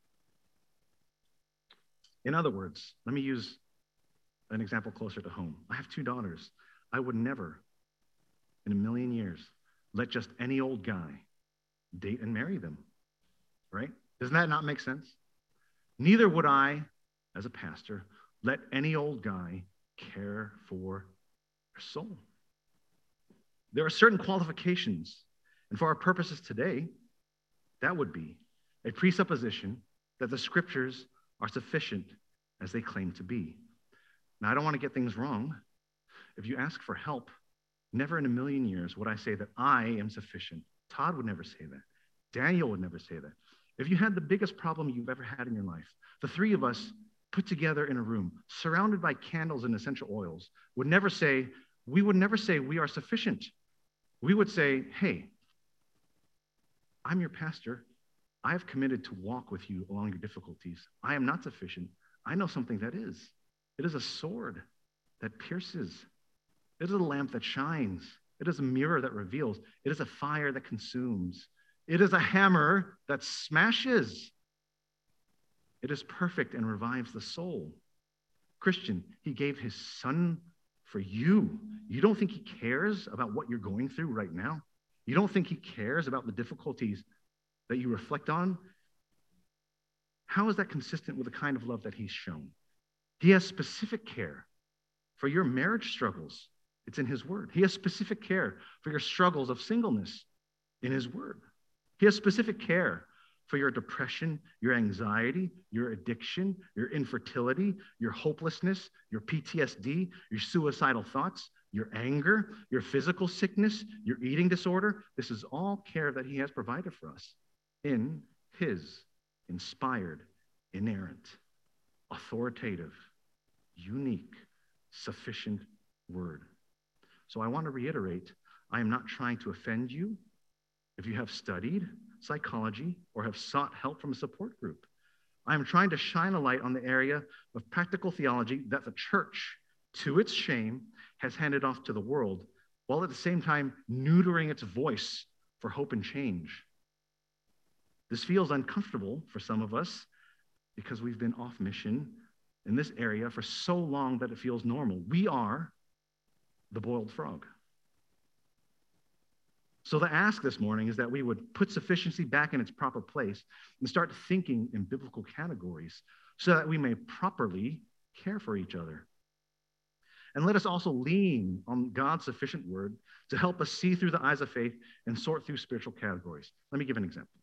In other words, let me use an example closer to home. I have two daughters. I would never, in a million years, let just any old guy date and marry them, right? Doesn't that not make sense? Neither would I, as a pastor, let any old guy care for their soul. There are certain qualifications, and for our purposes today, that would be a presupposition that the scriptures are sufficient as they claim to be. Now, I don't want to get things wrong. If you ask for help, never in a million years would I say that I am sufficient. Todd would never say that. Daniel would never say that. If you had the biggest problem you've ever had in your life, the three of us put together in a room, surrounded by candles and essential oils, would never say, we would never say we are sufficient. We would say, hey, I'm your pastor. I have committed to walk with you along your difficulties. I am not sufficient. I know something that is. It is a sword that pierces. It is a lamp that shines. It is a mirror that reveals. It is a fire that consumes. It is a hammer that smashes. It is perfect and revives the soul. Christian, he gave his son for you. You don't think he cares about what you're going through right now? You don't think he cares about the difficulties that you reflect on? How is that consistent with the kind of love that he's shown? He has specific care for your marriage struggles. It's in his word. He has specific care for your struggles of singleness in his word. He has specific care for your depression, your anxiety, your addiction, your infertility, your hopelessness, your P T S D, your suicidal thoughts, your anger, your physical sickness, your eating disorder. This is all care that he has provided for us in his inspired, inerrant, authoritative, unique, sufficient word. So I want to reiterate, I am not trying to offend you if you have studied psychology or have sought help from a support group. I am trying to shine a light on the area of practical theology that the church, to its shame, has handed off to the world, while at the same time neutering its voice for hope and change. This feels uncomfortable for some of us because we've been off mission in this area for so long that it feels normal. We are the boiled frog. So the ask this morning is that we would put sufficiency back in its proper place and start thinking in biblical categories so that we may properly care for each other. And let us also lean on God's sufficient word to help us see through the eyes of faith and sort through spiritual categories. Let me give an example.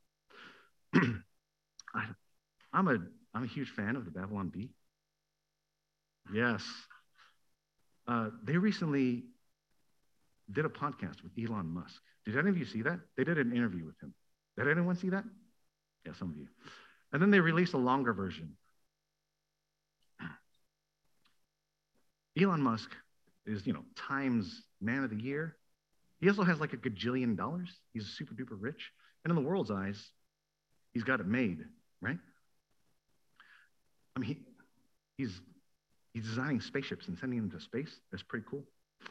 I, I'm, a, I'm a huge fan of the Babylon Bee. Yes. Uh, they recently did a podcast with Elon Musk. Did any of you see that? They did an interview with him. Did anyone see that? Yeah, some of you. And then they released a longer version. Elon Musk is, you know, Time's Man of the Year. He also has like a gajillion dollars. He's super duper rich. And in the world's eyes, he's got it made, right? I mean, he, he's, he's designing spaceships and sending them to space. That's pretty cool.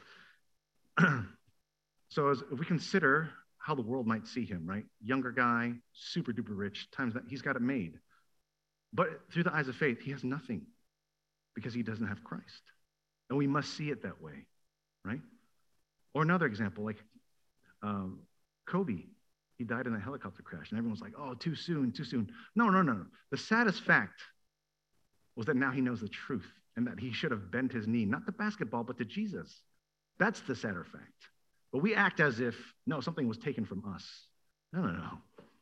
So as if we consider how the world might see him, right? Younger guy, super duper rich, times that he's got it made. But through the eyes of faith, he has nothing because he doesn't have Christ. And we must see it that way, right? Or another example, like um, Kobe. He died in a helicopter crash, and everyone's like, oh, too soon, too soon. No, no, no, no. The saddest fact was that now he knows the truth and that he should have bent his knee, not to basketball, but to Jesus. That's the sadder fact. But we act as if, no, something was taken from us. No, no, no.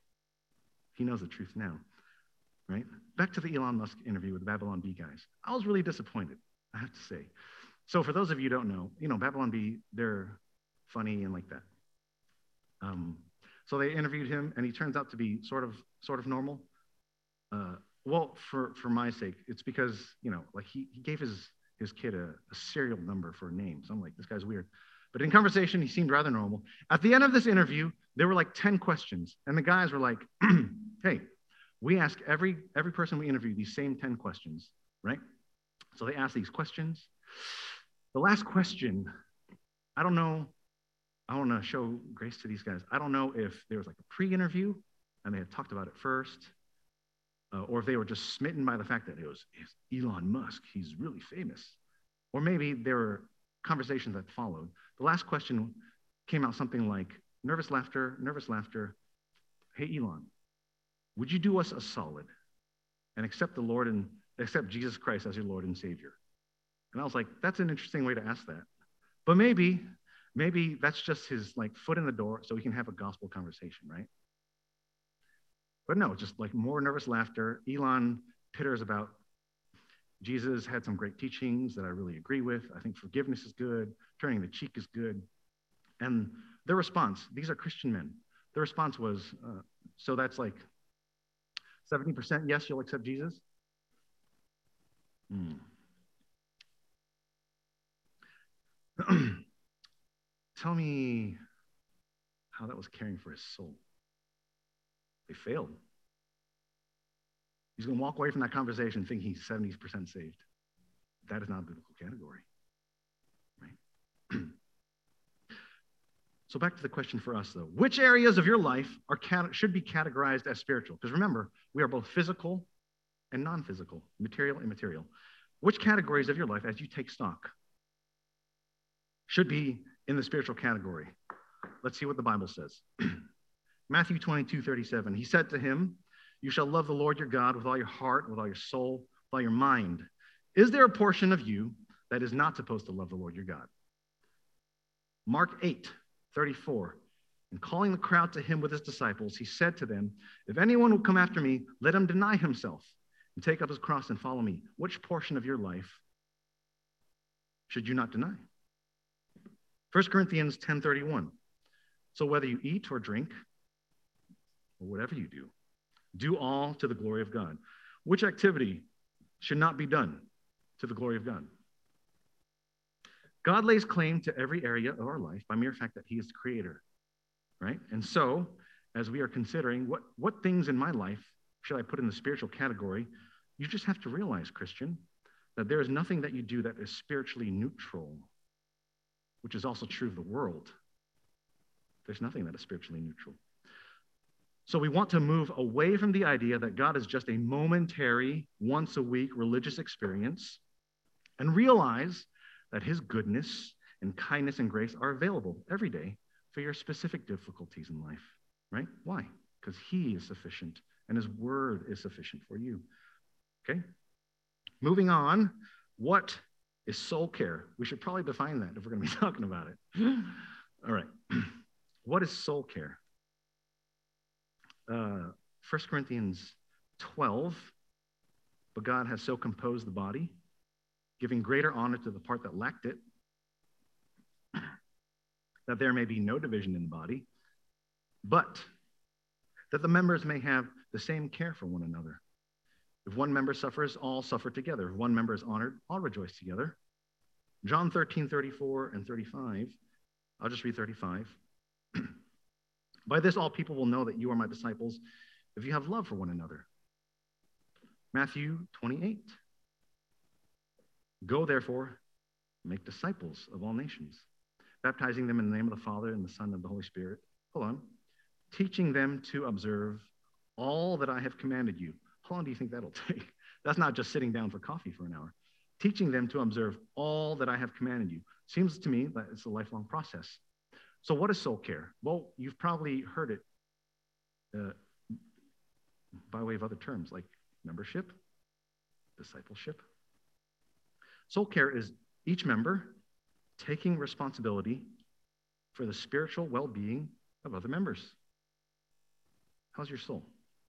He knows the truth now, right? Back to the Elon Musk interview with the Babylon Bee guys. I was really disappointed, I have to say. So for those of you who don't know, you know, Babylon Bee, they're funny and like that. Um, so they interviewed him, and he turns out to be sort of sort of normal. Uh, well, for, for my sake, it's because, you know, like he, he gave his, his kid a, a serial number for a name. So I'm like, this guy's weird. But in conversation, he seemed rather normal. At the end of this interview, there were like ten questions. And the guys were like, hey, we ask every, every person we interview these same ten questions, right? So they asked these questions. The last question, I don't know, I want to show grace to these guys. I don't know if there was like a pre-interview and they had talked about it first, uh, or if they were just smitten by the fact that it was it's Elon Musk, he's really famous. Or maybe there were conversations that followed. The last question came out something like, nervous laughter, nervous laughter. Hey, Elon, would you do us a solid and accept the Lord and accept Jesus Christ as your Lord and Savior? And I was like, that's an interesting way to ask that. But maybe, maybe that's just his like foot in the door so we can have a gospel conversation, right? But no, just like more nervous laughter. Elon pitters about Jesus had some great teachings that I really agree with. I think forgiveness is good. Turning the cheek is good. And their response, these are Christian men. Their response was, uh, so that's like seventy percent yes, you'll accept Jesus? Hmm. Tell me how that was caring for his soul. They failed. He's going to walk away from that conversation thinking he's seventy percent saved. That is not a biblical category, right? So back to the question for us, though. Which areas of your life are cat- should be categorized as spiritual? Because remember, we are both physical and non-physical, material and immaterial. Which categories of your life, as you take stock, should be in the spiritual category? Let's see what the Bible says. Matthew twenty-two thirty-seven, he said to him, you shall love the Lord your God with all your heart, with all your soul, with all your mind. Is there a portion of you that is not supposed to love the Lord your God? Mark eight thirty-four, and calling the crowd to him with his disciples, he said to them, if anyone will come after me, let him deny himself and take up his cross and follow me. Which portion of your life should you not deny? First Corinthians ten thirty-one, so whether you eat or drink, or whatever you do, do all to the glory of God. Which activity should not be done to the glory of God? God lays claim to every area of our life by mere fact that he is the creator, right? And so, as we are considering what, what things in my life should I put in the spiritual category, you just have to realize, Christian, that there is nothing that you do that is spiritually neutral, which is also true of the world. There's nothing that is spiritually neutral. So we want to move away from the idea that God is just a momentary, once-a-week religious experience and realize that his goodness and kindness and grace are available every day for your specific difficulties in life, right? Why? Because he is sufficient and his word is sufficient for you. Okay? Moving on, what is soul care? We should probably define that if we're going to be talking about it. All right. What is soul care? Uh, First Corinthians twelve, but God has so composed the body, giving greater honor to the part that lacked it, that there may be no division in the body, but that the members may have the same care for one another. If one member suffers, all suffer together. If one member is honored, all rejoice together. John thirteen, thirty-four and thirty-five. I'll just read thirty-five. By this, all people will know that you are my disciples if you have love for one another. Matthew twenty-eight. Go, therefore, make disciples of all nations, baptizing them in the name of the Father and the Son and the Holy Spirit. Hold on. Teaching them to observe all that I have commanded you. How long do you think that'll take? That's not just sitting down for coffee for an hour. Teaching them to observe all that I have commanded you. Seems to me that it's a lifelong process. So what is soul care? Well, you've probably heard it uh, by way of other terms like membership, discipleship. Soul care is each member taking responsibility for the spiritual well-being of other members. How's your soul?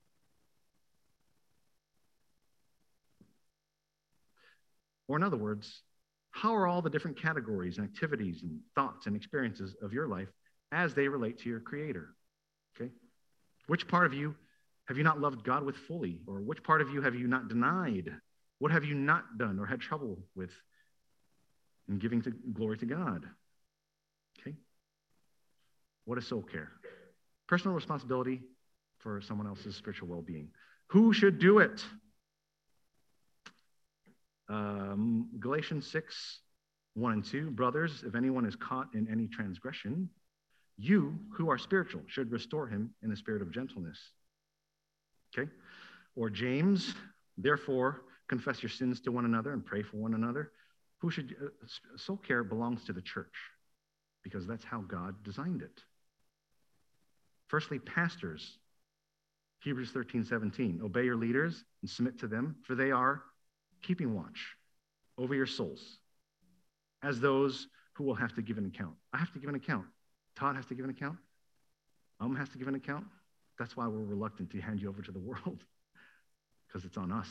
Or in other words, how are all the different categories and activities and thoughts and experiences of your life as they relate to your Creator? Okay? Which part of you have you not loved God with fully? Or which part of you have you not denied? What have you not done or had trouble with in giving to, glory to God? Okay? What is soul care? Personal responsibility for someone else's spiritual well-being. Who should do it? Um, Galatians six, one and two. Brothers, if anyone is caught in any transgression, you who are spiritual should restore him in the spirit of gentleness. Okay? Or James, therefore, confess your sins to one another and pray for one another. Who should, uh, soul care belongs to the church because that's how God designed it. Firstly, pastors. Hebrews thirteen, seventeen. Obey your leaders and submit to them, for they are keeping watch over your souls as those who will have to give an account. I have to give an account. Todd has to give an account. Mom has to give an account. That's why we're reluctant to hand you over to the world, because it's on us.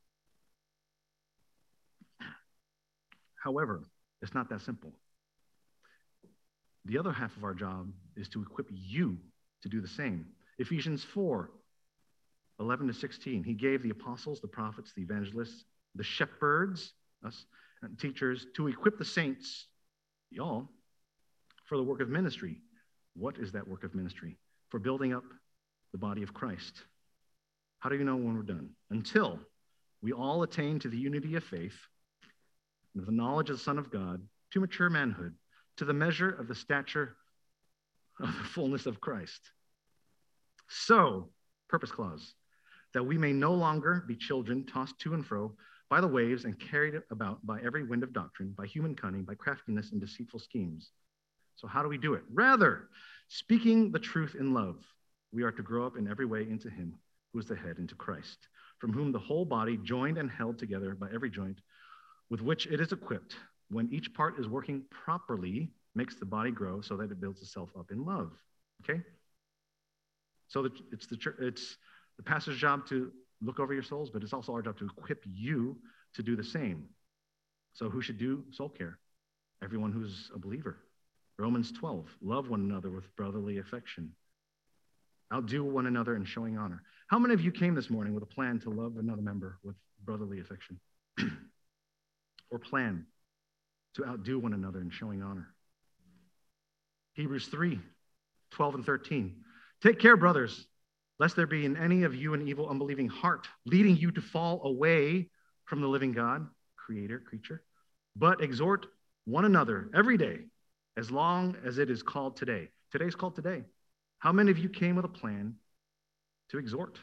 However, it's not that simple. The other half of our job is to equip you to do the same. Ephesians four, eleven to sixteen. He gave the apostles, the prophets, the evangelists, the shepherds, us, and teachers, to equip the saints, y'all, for the work of ministry. What is that work of ministry? For building up the body of Christ. How do you know when we're done? Until we all attain to the unity of faith, and the knowledge of the Son of God, to mature manhood, to the measure of the stature of the fullness of Christ. So, purpose clause, that we may no longer be children tossed to and fro by the waves and carried about by every wind of doctrine, by human cunning, by craftiness and deceitful schemes. So how do we do it? Rather, speaking the truth in love, we are to grow up in every way into him who is the head, into Christ, from whom the whole body, joined and held together by every joint, with which it is equipped, when each part is working properly, makes the body grow so that it builds itself up in love. Okay? So it's the, it's the pastor's job to look over your souls, but it's also our job to equip you to do the same. So who should do soul care? Everyone who's a believer. Romans twelve, love one another with brotherly affection. Outdo one another in showing honor. How many of you came this morning with a plan to love another member with brotherly affection? Or plan to outdo one another in showing honor? Hebrews three, twelve and thirteen. Take care, brothers, lest there be in any of you an evil, unbelieving heart, leading you to fall away from the living God, creator, creature. But exhort one another every day, as long as it is called today. Today's called today. How many of you came with a plan to exhort?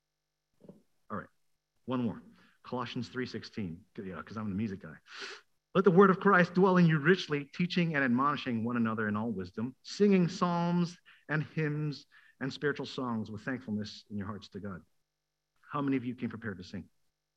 All right, one more. Colossians three sixteen, yeah, because I'm the music guy. Let the word of Christ dwell in you richly, teaching and admonishing one another in all wisdom, singing psalms and hymns and spiritual songs with thankfulness in your hearts to God. How many of you came prepared to sing?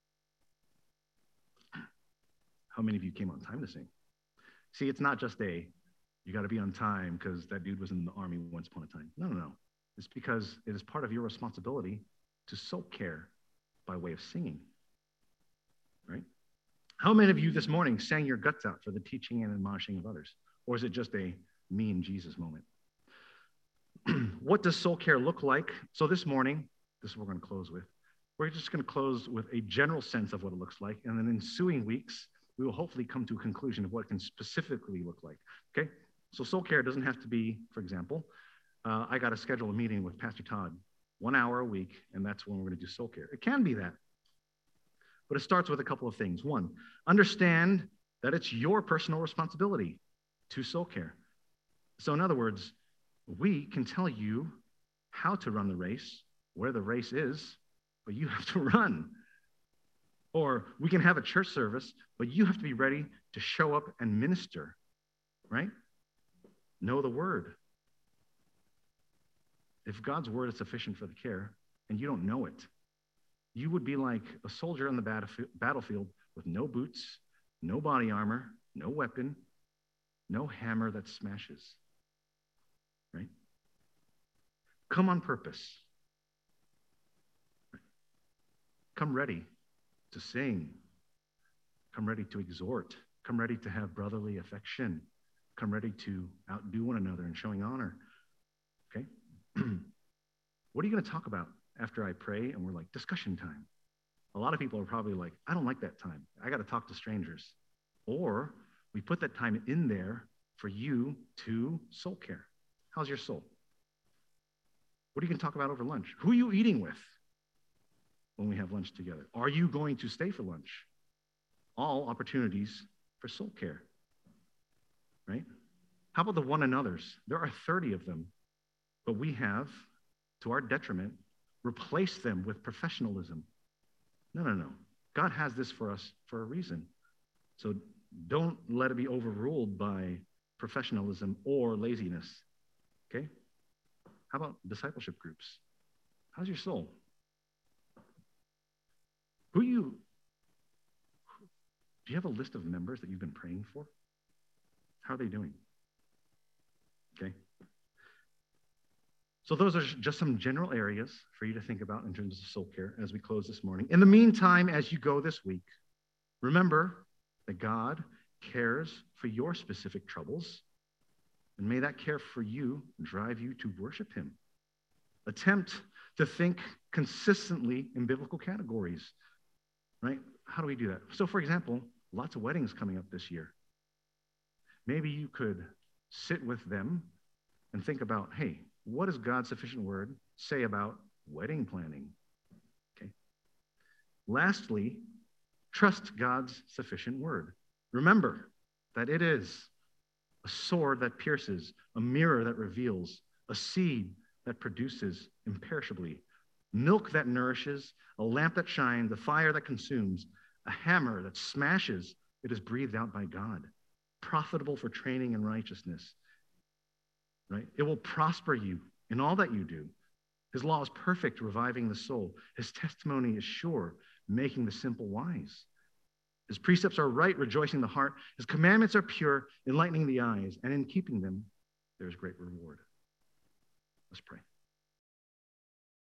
How many of you came on time to sing? See, it's not just a, you got to be on time because that dude was in the army once upon a time. No, no, no. It's because it is part of your responsibility to soul care by way of singing, right? How many of you this morning sang your guts out for the teaching and admonishing of others? Or is it just a me and Jesus moment? What does soul care look like? So this morning, this is what we're going to close with. We're just going to close with a general sense of what it looks like. And then in ensuing weeks, we will hopefully come to a conclusion of what it can specifically look like, okay? So soul care doesn't have to be, for example, uh, I got to schedule a meeting with Pastor Todd, one hour a week, and that's when we're going to do soul care. It can be that. But it starts with a couple of things. One, understand that it's your personal responsibility to soul care. So in other words, we can tell you how to run the race, where the race is, but you have to run. Or we can have a church service, but you have to be ready to show up and minister, right? Know the word. If God's word is sufficient for the care, and you don't know it, you would be like a soldier on the battlefield with no boots, no body armor, no weapon, no hammer that smashes, right? Come on purpose. Come ready to sing. Come ready to exhort. Come ready to have brotherly affection. Come ready to outdo one another in showing honor, okay? What are you going to talk about after I pray and we're like, discussion time? A lot of people are probably like, I don't like that time. I got to talk to strangers. Or we put that time in there for you to soul care. How's your soul? What are you going to talk about over lunch? Who are you eating with when we have lunch together? Are you going to stay for lunch? All opportunities for soul care, right? How about the one another's? There are thirty of them, but we have, to our detriment, replaced them with professionalism. No, no, no. God has this for us for a reason. So don't let it be overruled by professionalism or laziness, okay? How about discipleship groups? How's your soul? Who you, do you have a list of members that you've been praying for? How are they doing? Okay. So those are just some general areas for you to think about in terms of soul care as we close this morning. In the meantime, as you go this week, remember that God cares for your specific troubles, and may that care for you drive you to worship him. Attempt to think consistently in biblical categories, right? How do we do that? So for example, lots of weddings coming up this year. Maybe you could sit with them and think about, hey, what does God's sufficient word say about wedding planning? Okay. Lastly, trust God's sufficient word. Remember that it is a sword that pierces, a mirror that reveals, a seed that produces imperishably, milk that nourishes, a lamp that shines, a fire that consumes, a hammer that smashes. It is breathed out by God, profitable for training in righteousness. Right? It will prosper you in all that you do. His law is perfect, reviving the soul. His testimony is sure, making the simple wise. His precepts are right, rejoicing the heart. His commandments are pure, enlightening the eyes. And in keeping them, there is great reward. Let's pray.